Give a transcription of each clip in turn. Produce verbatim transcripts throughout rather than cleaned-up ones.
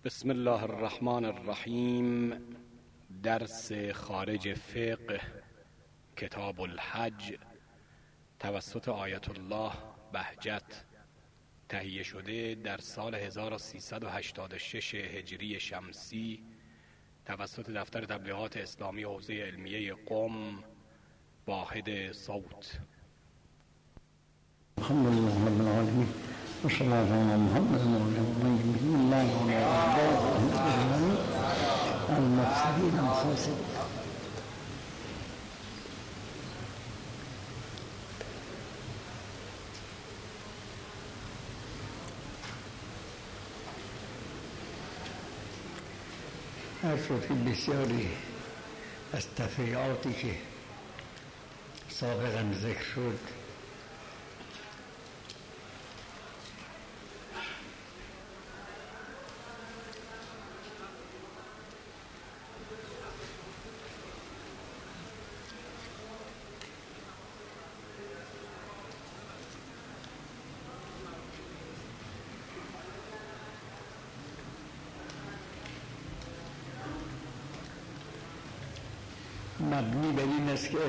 بسم الله الرحمن الرحیم. درس خارج فقه کتاب الحج توسط آیت الله بهجت تهیه شده در سال هزار و سیصد و هشتاد و شش هجری شمسی توسط دفتر تبلیغات اسلامی حوزه علمیه قم واحد صوت. الحمد لله رب العالمين والصلاة على محمد بسم الله الرحمن الرحيم المفسدين الفاسدين. عرض شد که بسیاری از تفریعاتی که سابقا ذکر شد مبنی بر این است که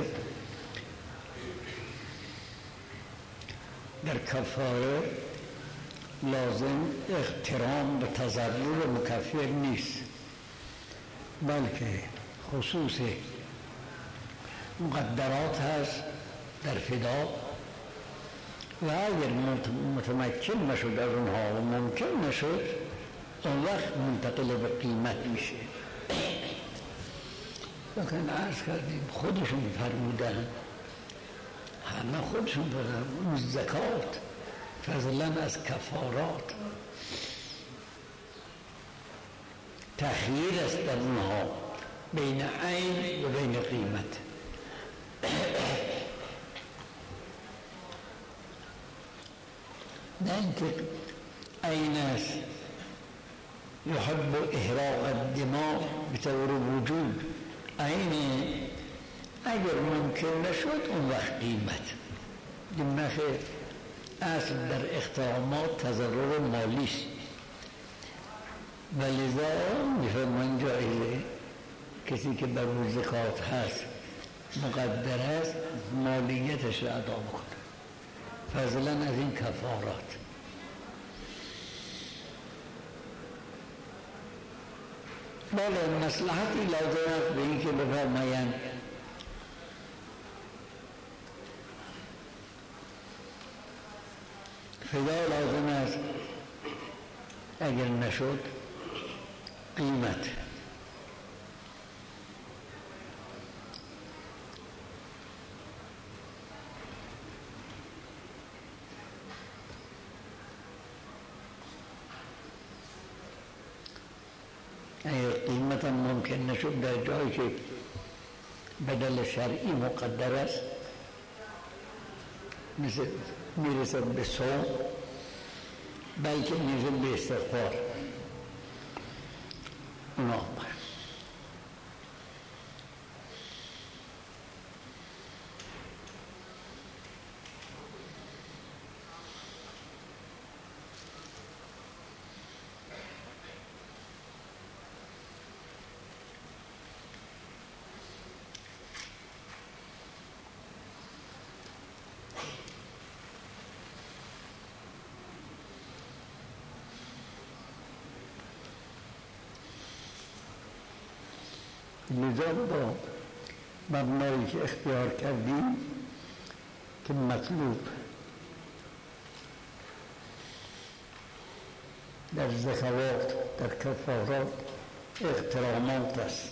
در کفاره لازم احترام و تضرر مکفر نیست، بلکه خصوص مقدرات هست در فدا و اگر متمکن نشد از اونها و ممکن نشد اون وقت منتقل به قیمت میشه. لکن عرض کردیم خودشون فرمودن، همه خودشون فرمودن اون زکات فضلا از کفارات تخییر است در اونها بین عین و بین قیمت. نه اینکه عین است یحب احراق الدماء بطور وجود، عین اگر ممکن نشد اون وقت قیمت. نخیر، اصل در احترامات تضرر مالی است و لذا میفرمان جایزه کسی که بر او زکات هست مقدر است مالیتش را ادا بکنه فضلا از این کفارات. بله مصلحتی لازم است به این که بفرمایند فدا لازم است، اگر نشد قیمت. اگر قیمت هم ممکن نشد در جایی که بدل شرعی مقدر است مثل میرسد به صوم بلکه میرسد به استغفار اونا لذا با مبنایی که اختیار کردیم که مطلوب در زکوات در کفارات احترامات است.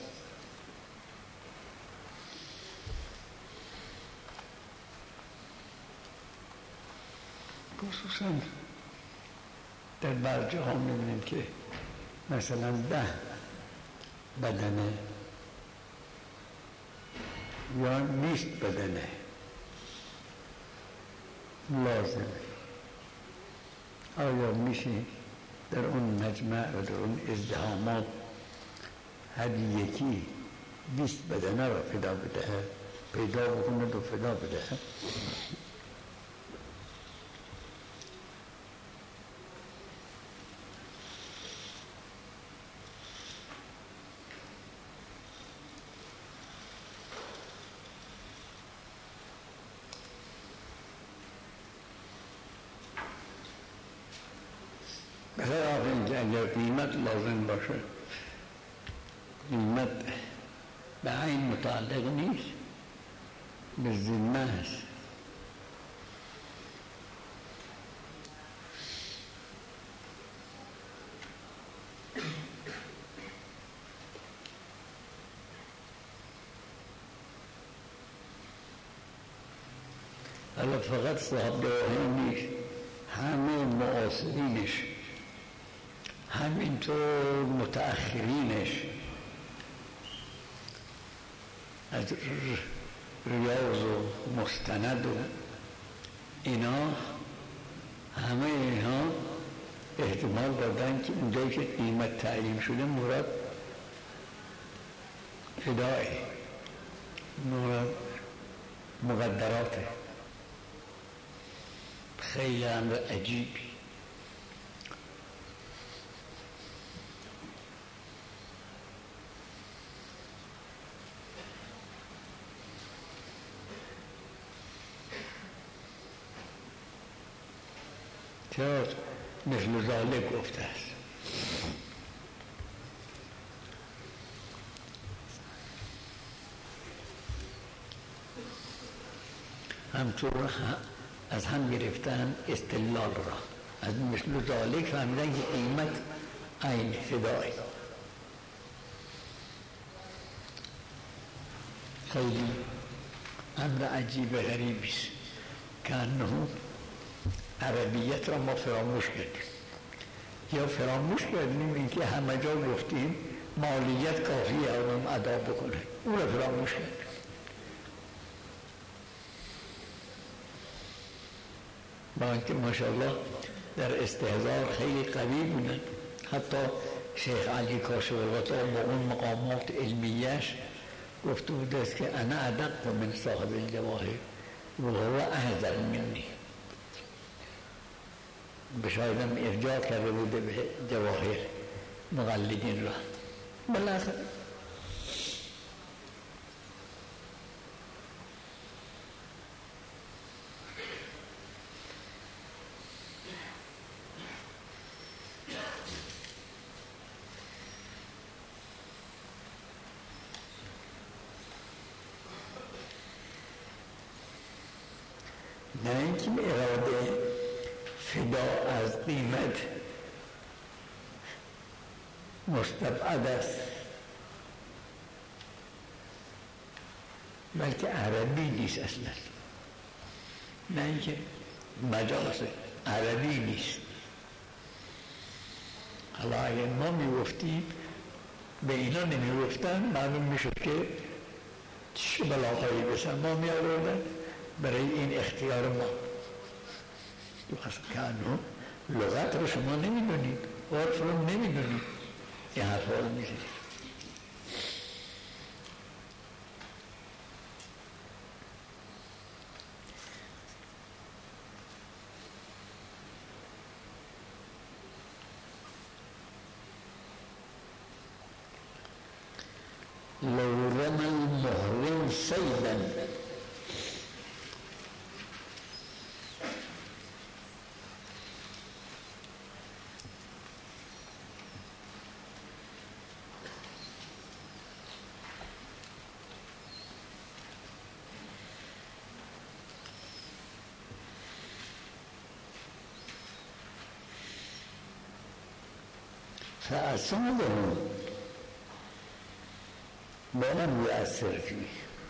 خصوصا در بعض جاها می‌بینیم که مثلا ده بدنه یا نیست بدنه لازم آیا میشه در اون مجمع و در اون ازدحامات هر یکی بیست بدنه را فدا بدهد پیدا بکنه و فدا بدهد؟ اگر قیمت لازم باشه قیمت به عین متعلق نیست، به ذمه است. حالا فقط صاحب گواهی نیست، همه معاصرینش، همینطور متأخرینش از ریاض و مستند و اینا، همه اینها احتمال دادن که اونجایی که قیمت تعیین شده مراد فدای، مراد مقدراته. خیلی امر عجیبی. چرا مثل ذالک گفته است؟ همطور از هم گرفتن استدلال را، از مثل ذالک فهمیدن که قیمت عین فدای. خیلی امر عجیب غریبی است که انه عربیت را ما فراموش کردیم، یا فراموش کردیم اینکه همه جا گفتیم مالیت کافی آدم ادا بکنه، اون را فراموش کردیم. با اینکه ماشاءالله در استحضار خیلی قوی بودن. حتی شیخ علی کاشف الغطا با اون مقامات علمیش گفته بود است که انا ادق من صاحب الجواهر و هو احذر منی. بشایدم ارجاع کرده بوده به جواهر مقلدین را. بالاخره نه اینکه اراده فدا از قیمت مستبعد است، بلکه عربی نیست اصلا. نه اینکه مجاز عربی نیست. حالا اگر ما میگفتیم به اینا نمیگفتن، معلوم میشد که چه بلاغایی بسن ما میآوردن برای این اختیار ما. که انو لغت رو شما نمیدونید، عرف رو نمیدونید، این حرفا رو میزنید. لو رمى المحرم صيدا فأصابه ولم يؤثر فيه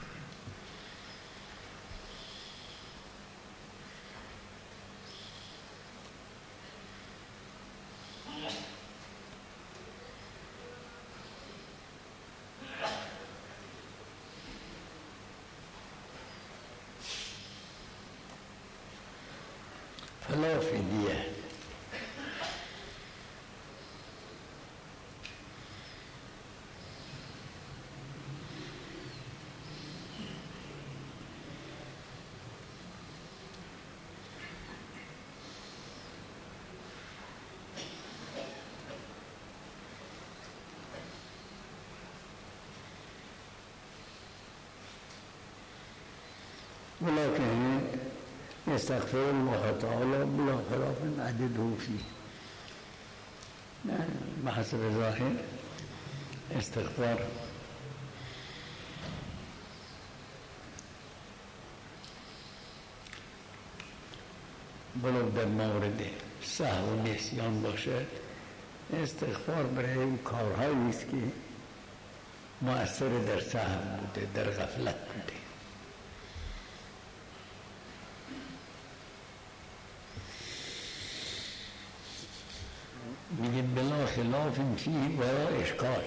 فلا فدية. ولكن يستغفر الله تعالى بلا خلاف عدده فيه. نه محسب ظاهر استغفار ولو در مورد سهو و نسیان باشد استغفار برای این کارهایی است که مؤثر در سهو بوده، در غفلت بوده. میگه بلا خلاف فيه ولا اشکال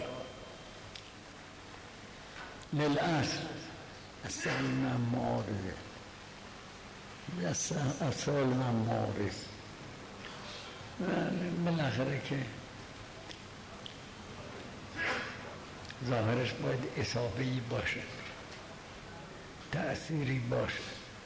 للأصل اصل من معارضه اصل من معارض بالاخره که ظاهرش باید اصابه‌ای باشه، تأثیری باشه.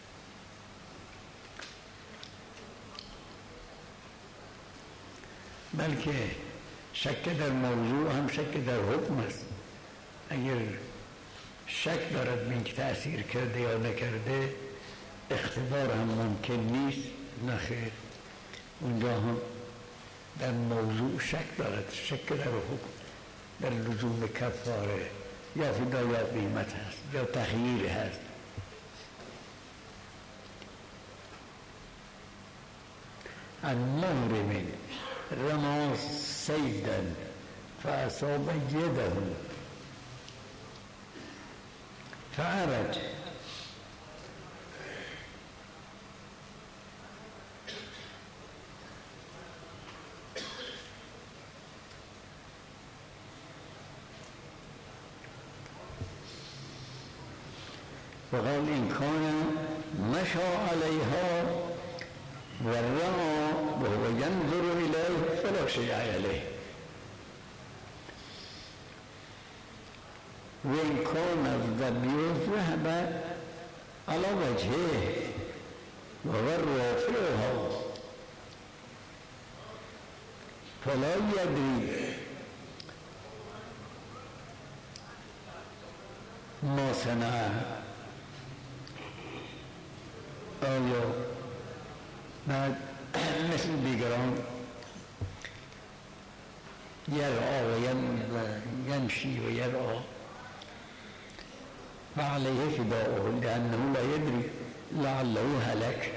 بلکه شک در موضوع هم شک در حکم است. اگر شک دارد به اینکه تأثیر کرده یا نکرده اختبار هم ممکن نیست، نخیر، اونجا هم در موضوع شک دارد، شک در حکم، در لزوم کفاره یا فدا یا قیمت هست یا تخییر هست. المحرم رمى صيدا فأصاب يده فعرج وقال إن كان مشى عليها والرمى وهو ينظر إليه فلا شيء عليه وإن كان الظبي ذهب على وجهه وهو رافعها فلا يدري ما صنع آیا بعد مثل دیگران یرعا و ینشی و یرعا فعلیه فداؤه لأنه لا يدري لعله هلك.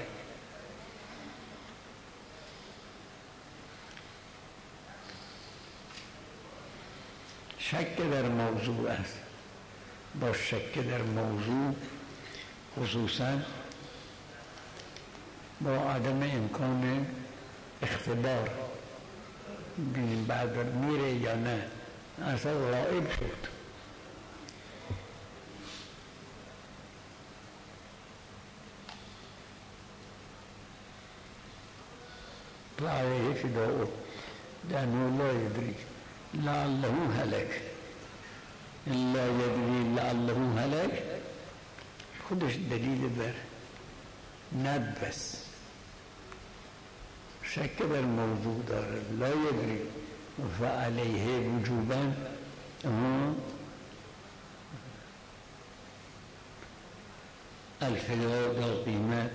شک در موضوع است. با شک در موضوع خصوصا با عدم امکان اختبار ببینیم بعد میره یا نه، اصلا غائب شد. فعلیه فداؤه لأنه لا يدري لعله هلك. لا يدري لعله هلك خودش دلیل بر ندبس شک در موضوع داره. لا یدری فعلیه وجوبا الفدا با قیمت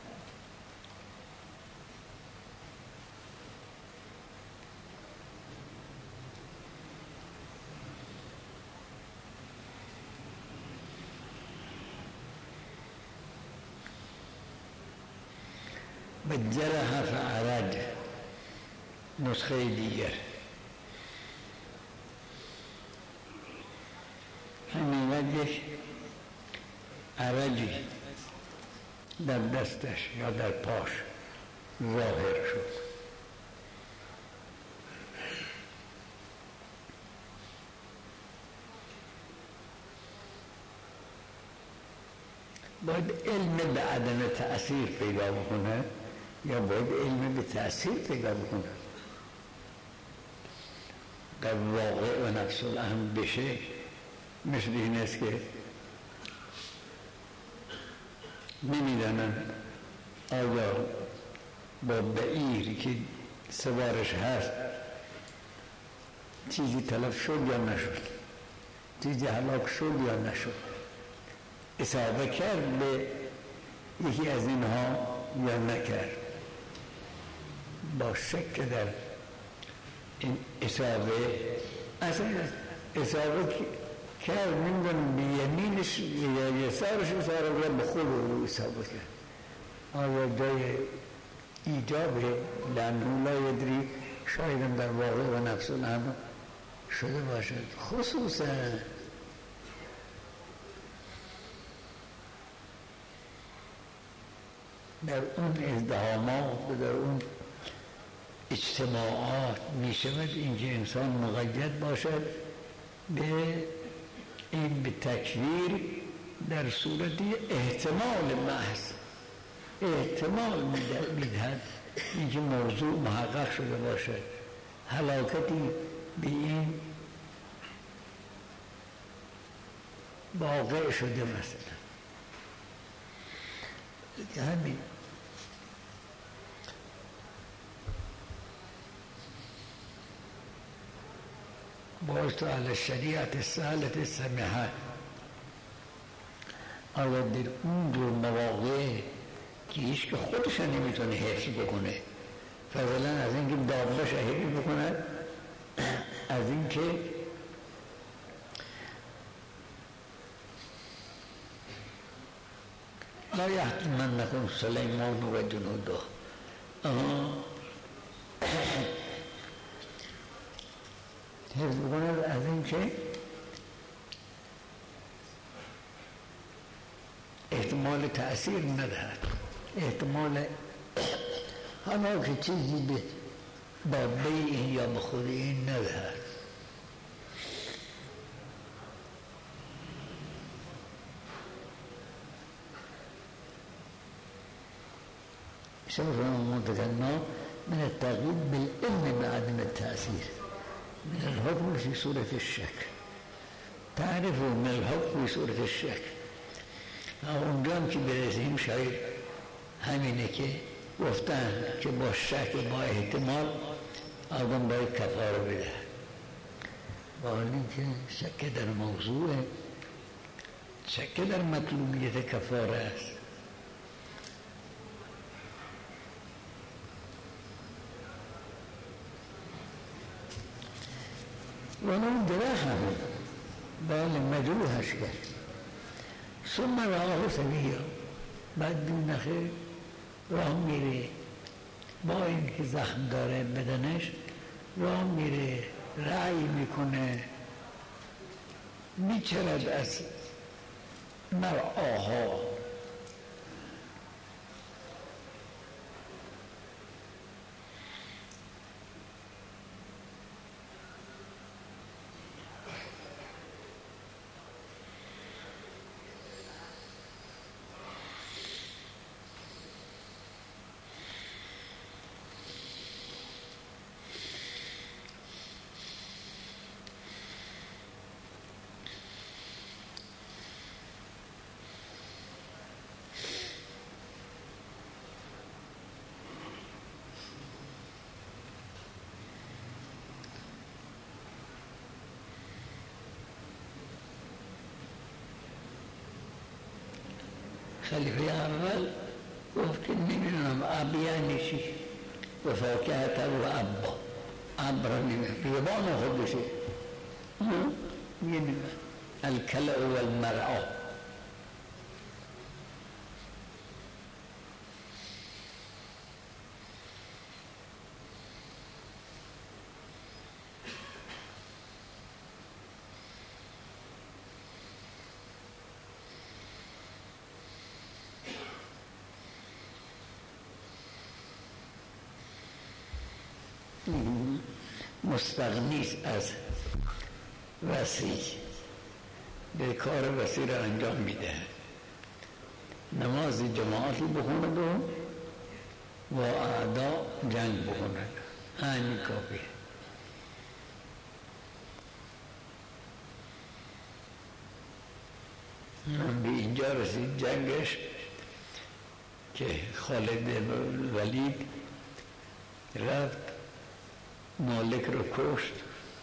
بجرح فعرج. نسخه دیگر همین وجهش عرجی در دستش یا در پاش ظاهر شد. باید علم به عدم تأثیر پیدا بکنه یا باید علم به تأثیر پیدا بکنه. در واقع و نفس الامر بشه مثل این است که نمیدانن آیا با بعیری که سوارش هست چیزی تلف شد یا نشد، چیزی هلاک شد یا نشد، اصابه کرد به یکی از اینها یا نکرد. با شک در این اصابه اصلا اصابه کرد نمیدونم به یمینش یا یسارش اصابه کرد به خود رو اصابه کرد آیا جای ایجابه لانه لا یدری شاید در واقع و نفس الامر شده باشد خصوصا در اون ازدحامات و در اون اجتماعات می شود اینکه انسان مقید باشد به این به تکویر در صورت احتمال محض احتمال میدهد اینکه موضوع محقق شده باشد هلاکتی به این واقع شده مثلا همین باز تو علی شریعت سهلت السمحه آیا در اون دور مواقع که هیچ که خودش نمیتونه حفظ بکنه فضلا از اینکه دابش حفظ بکنه از اینکه لا یحتمنکم سلیمان و جنوده حفظ بکنه از اینکه احتمال تأثیر ندهد احتمال حالا که چیزی به بابه این یا به خود این ندهد شوف منتقلنا من التغييب بالعلم بعدم التأثير من الحكم في صورة الشك تعرف من الحكم في صورة الشك اونجام که برسیم شاید همینه که گفتن که با شک با احتمال آدم باید کفاره بده با حالی که شک در موضوع شک در مطلوبیت کفاره است ولو دراهم بله مجروحش کرد ثم راه سبیل بعد دو نخیر راه میره با اینکه زخم داره بدنش راه میره رعی میکنه میچرد از مرعاها خلیفه اول گفت که نمیدونم اب یعنی چی و فاکهت و ابا اب را نمیدونم بیبان خود بشه یعنی الکلع و المرعا مستغنیست از وسیع به کار وسیع را انجام میده نماز جماعتی بخوند و و اعدا جنگ بخوند همین کافی به اینجا رسید جنگش که خالد ولید رفت مالک رو کشت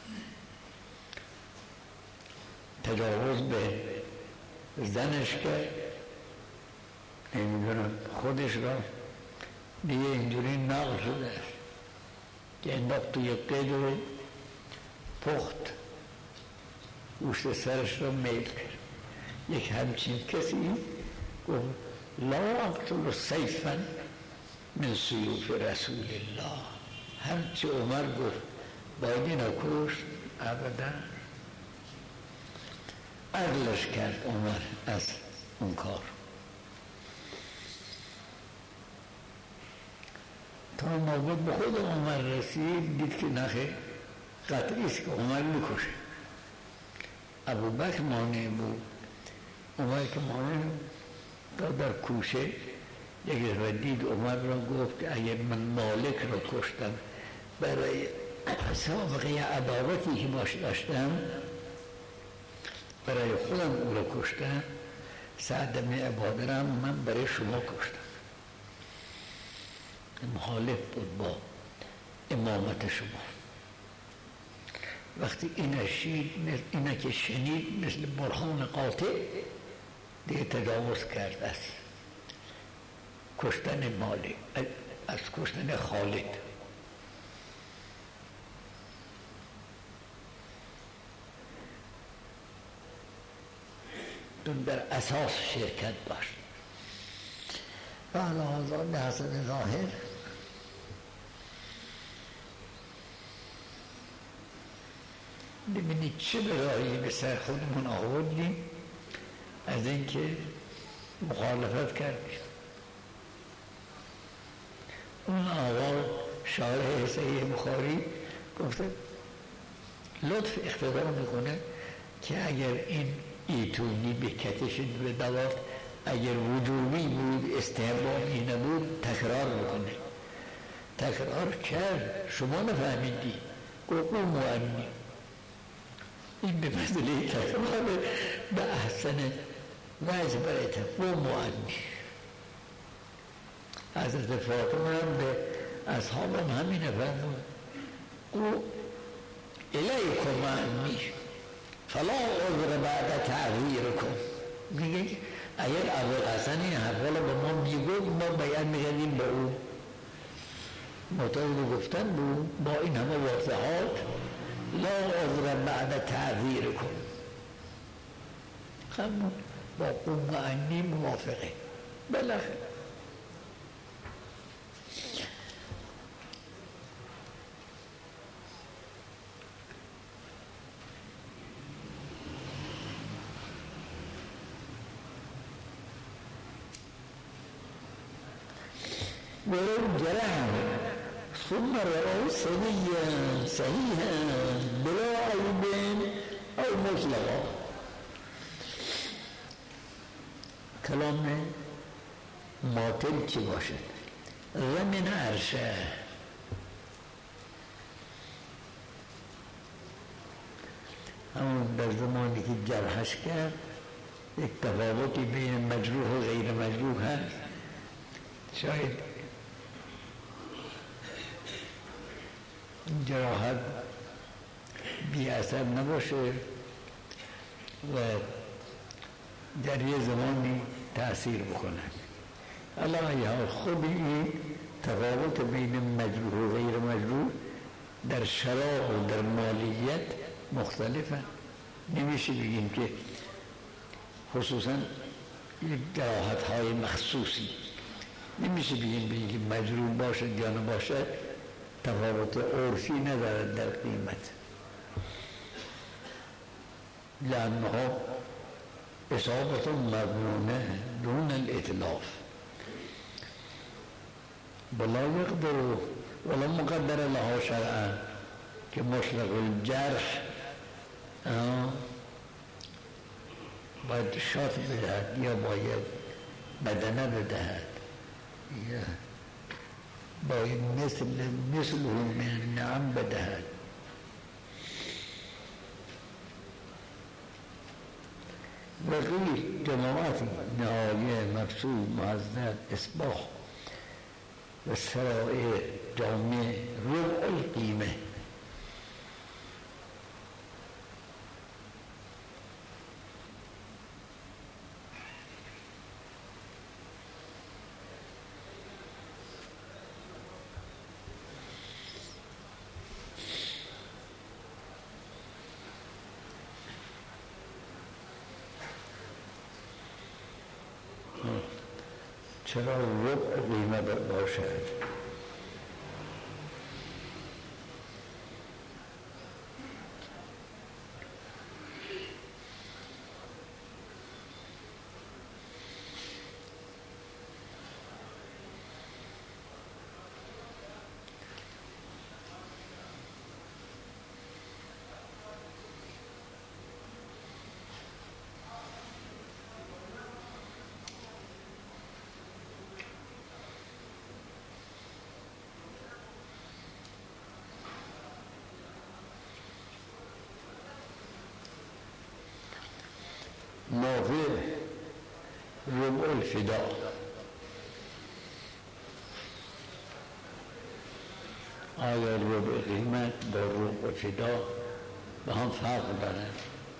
تجاوز به زنش کرد نمیدونم خودش را دیگه اینجوری نقل شده است که انداخت توی قید و پخت، گوشت سرش را میل کرد. یک همچین کسی گفت لا اقتل سیفا من سیوف رسول الله. هرچه عمر گفت باید اینو کشت، ابدا. عقلش کرد عمر از اون کار. تا نوبت به خود عمر رسید، دید که نخه قطعی است که عمر میکشه. ابوبکر مانع بود، عمر که مانع تا در کوشه یک دفعه دید عمر را، گفت اگر من مالک را کشتم برای سابقه عداوتی که باش داشتم، برای خودم او را کشتم، سعد بن عباده را من برای شما کشتم. مخالف بود با امامت شما. وقتی این شید اینا که شنید مثل برهان قاطع دیگه تجاوز کرد از کشتن مالک، از کشتن خالد. دون در اساس شرکت داشت. و علاوه به حسن ظاهر ببینید چه برایی به سر خودمون آوردیم از اینکه مخالفت کردیم. اون آقا شارح صحیح بخاری گفته لطف اقتضا میکنه که اگر این ایتونی به کتش به دوات اگر وجوبی بود استحبابی نبود تکرار بکنه. تکرار کرد، شما نفهمیدی، گفت معنی این به مسئله تکرار به احسن وجه برایتن و معنی. حضرت فاطمه هم به اصحابم همین فرمود، او الیکم معنی فلا عذر بعد تعذیرکم. میگه اگر ابوالحسن این حرفا به ما میگفت ما بیان میگردیم به او، معتقد گفتن بود با این همه واضحات لا عذر بعد تعذیرکم. همون با قوم عنی موافقه. بالاخره ولو جرح ثم رأوا سويا صحيحا بلا عيب أو مطلقا. کلام ماطل چی باشد؟ زمین عرشه همون در زمانی که جرحش کرد یک تفاوتی بین مجروح و غیر مجروح هست. شاید جراحت بی اثر نباشه و در یه زمانی تأثیر بکنه. علاوه خود این تفاوت بین مجروح و غیر مجروح در شرع و در مالیت مختلفه. نمیشه بگیم که خصوصا یک جراحت های مخصوصی نمیشه بگیم بگیم مجروح باشد یا نباشد، تفاوت عرفی ندارد در قیمت، لأنها اصابت مضمونه دون الاتلاف. بلا يقدر ولا مقدر لها شرعا که مطلق الجرح باید شات بدهد یا باید بدنه بدهد یا باید مثل مثل من نعم بدهد. وقیل جماعت نهایه مقصود معذب اصباح و سرائع جامع ربع القیمه. چرا ربع قیمه باشد؟ موضع ربع الفداء آیا ربع قیمت با ربع فداء به هم فرق دارند؟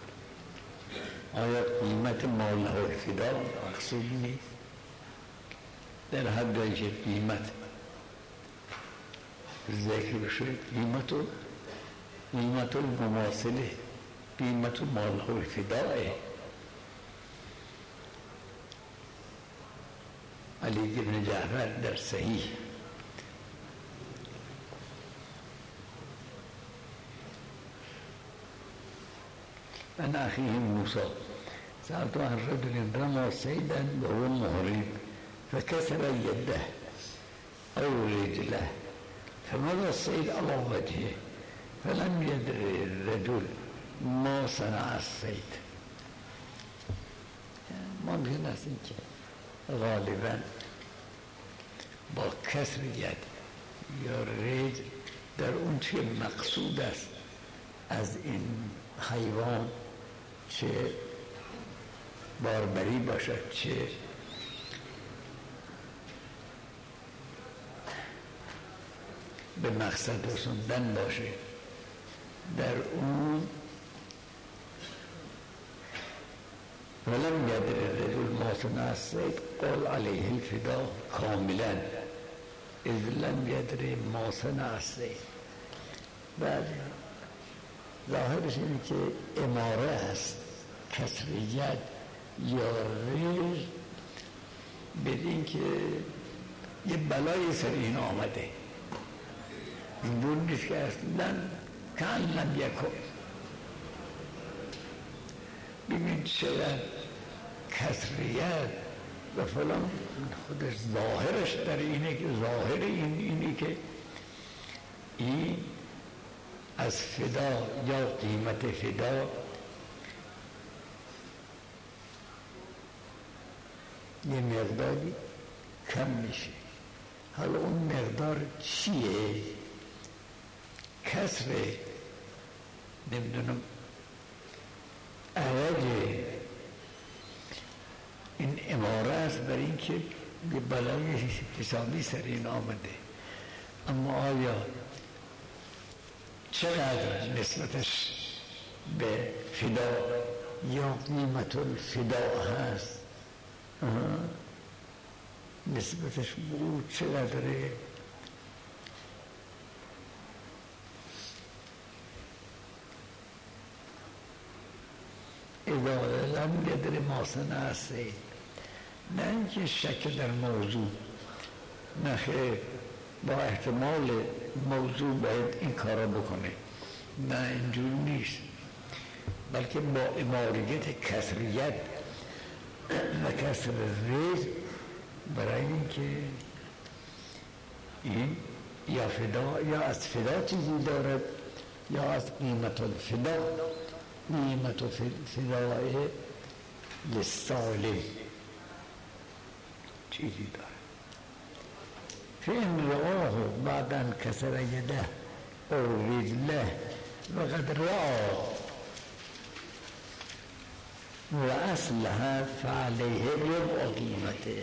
آیا قیمت ماله الفداء مقصود نیست؟ در حد که قیمت ذکر شد قیمت قیمت المماثله قیمت ماله الفداء علی بن جعفر در صحیح عن أخيه موسى سألت عن رجل رمى صيدا وهو محرم فكسر يده أو رجله فمضى الصيد على وجهه فلم يدري الرجل ما صنع الصيد. ممکن است اینکه غالبا با کسر ید یا رجل در اون چه مقصود است از این حیوان، چه باربری باشد چه به مقصد رسوندن باشه، در اون ولم يدر الرجل ما صنع الصيد قال عليه الفداء كاملا اذ لم يدر ما صنع الصيد. بعد ظاهرش اینه که اماره است، کسریت یا ریز، بدین که یه بلای سر این آمده، اینجور نیست که اصلا کن لم یکن. ببین چقدر کسریت و فلان خودش ظاهرش در اینه که ظاهر این اینه که این از فدا یا قیمت فدا یه مقداری کم میشه. حالا اون مقدار چیه؟ کسر نمیدونم عوض این اماره است برای اینکه یه بلای حسابی سر این آمده، اما آیا چقدر نسبتش به فدا یا قیمت الفدا هست، نسبتش به او چقدره؟ اذا لم يدر ما صنع الصيد، نه اینکه شک در موضوع، نه خیر با احتمال موضوع باید این کارا بکنه، نه اینجور نیست، بلکه با اماریت کسریت و کسر ریز برای اینکه این یا فدا یا از فدا چیزی دارد یا از قیمت الفدا، قیمت الفدای للسالم چیزی دارد. فإن رآه بعد أن كسر يده أو رجله وقد رأى وأصلها فعليه ربع قيمته.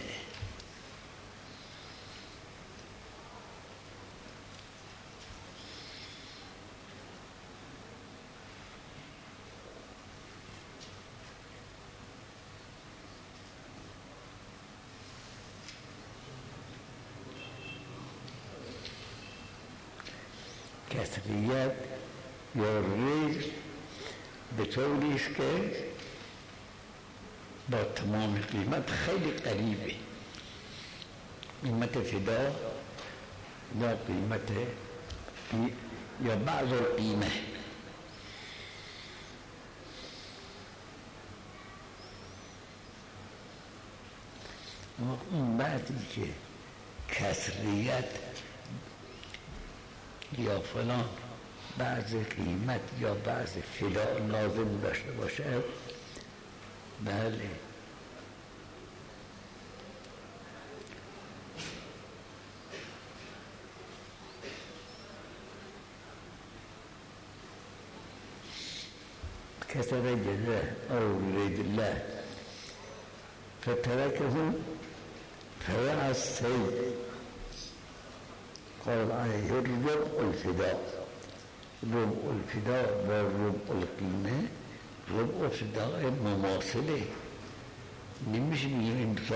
کسریت یا ریز به طوری است که با تمام قیمت خیلی قریبه، قیمت فدا یا قیمت یا بعض القیمه. اون بعدی که کسریت یا فلان بعض قیمت یا بعض فدا لازم داشته باشه، بله كسر جزاه أو يريد الله فتركه فوعى السيد قال عليه الربع الفداء. ربع الفداء وربع القيمة ربع فداء مماثله، نمیشه بگیم این دو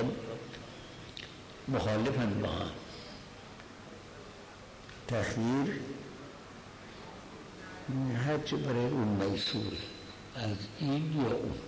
مخالفن با هم. تخییر هرچه برای اون میسور از این یا اون.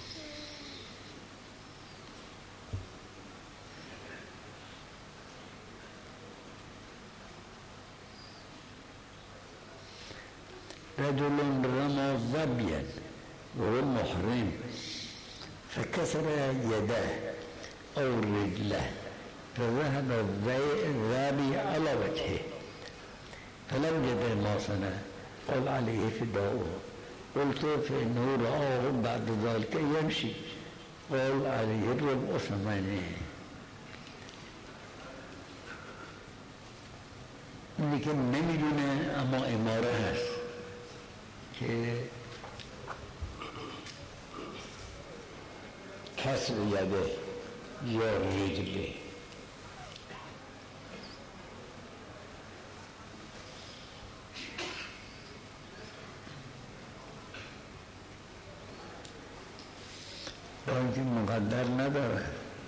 رجل رمى ظبيا وهو محرم فكسر يداه أو رجله فذهب الظبي على وجهه فلم يدر ما صنع قال عليه فداؤه. قلت فإنه رآه بعد ذلك يمشي قال عليه الربع ثمانية. لیکن نمیدونه اما اماره هست که کسر یده یا رجله. با اینکه مقدر نداره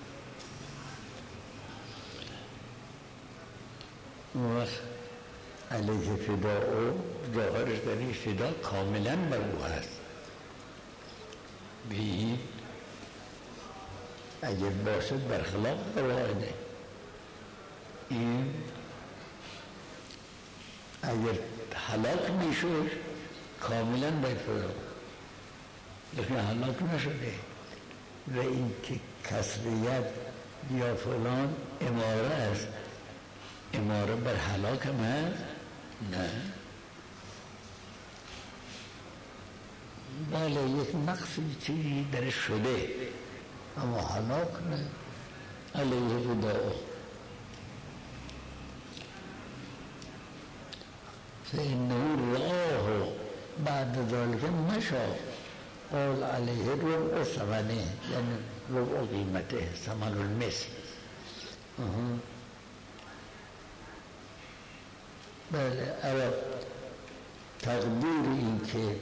و علیه فدا او ظاهرش در این فدا کاملا بر او هست. به این اگر باشد برخلاف قواعده، این اگر هلاک میشد کاملا بر فدا، لیکن هلاک نشده و این که کسریت یا فلان اماره است. اماره بر هلاک هم هست؟ نه، بله یک نقصی چیزی درش شده اما هلاک نه. علیه فداء فإنه رآه بعد ذلك مشى قال عليه ربع ثمنه، یعنی ربع قیمته، ثمن المثل. بله، اما تقدیر این که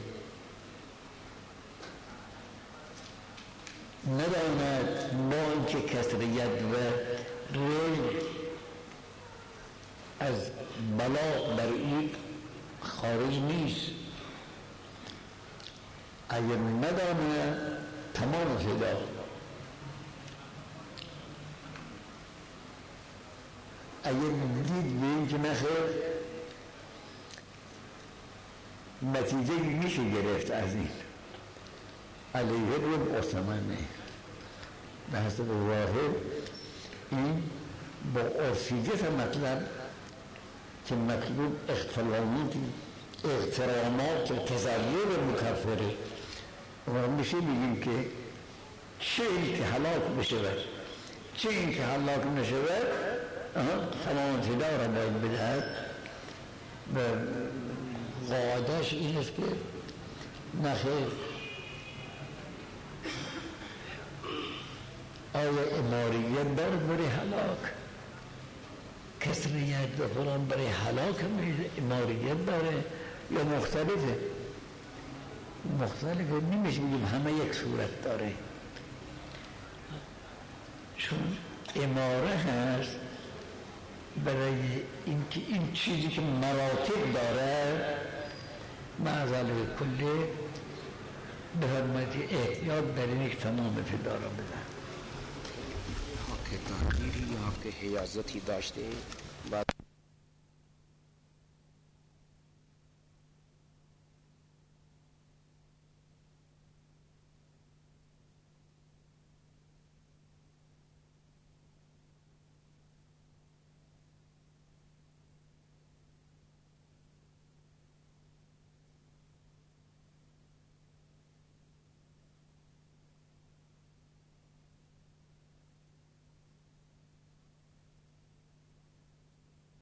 نداند با اینکه کسریت و رجل از بلا بر این خارج نیست، اگر نداند تمام فدا. اگر دید به این که نخیر نتیجه میشه گرفت از این علیه ربع ثمنه. به حسب ظاهر این با عرفیت مطلب که مطلوب اختلامات احترامات تزیر مکفره و میشه بگیم که چه این که هلاک بشود چه این که هلاک نشود تمام فدا را باید بدهد. و قاعدهش این است که نخیر آیا اماریت داره برای هلاک؟ کسریت و فلان برای هلاک اماریت داره یا مختلفه؟ مختلفه، نمیشه بگیم همه یک صورت داره، چون اماره هست برای اینکه این چیزی که مراتب داره معذل کلی به حرمت احتیاط در این یک تمام فدا را بدن. که تغییری یا که حیازتی داشته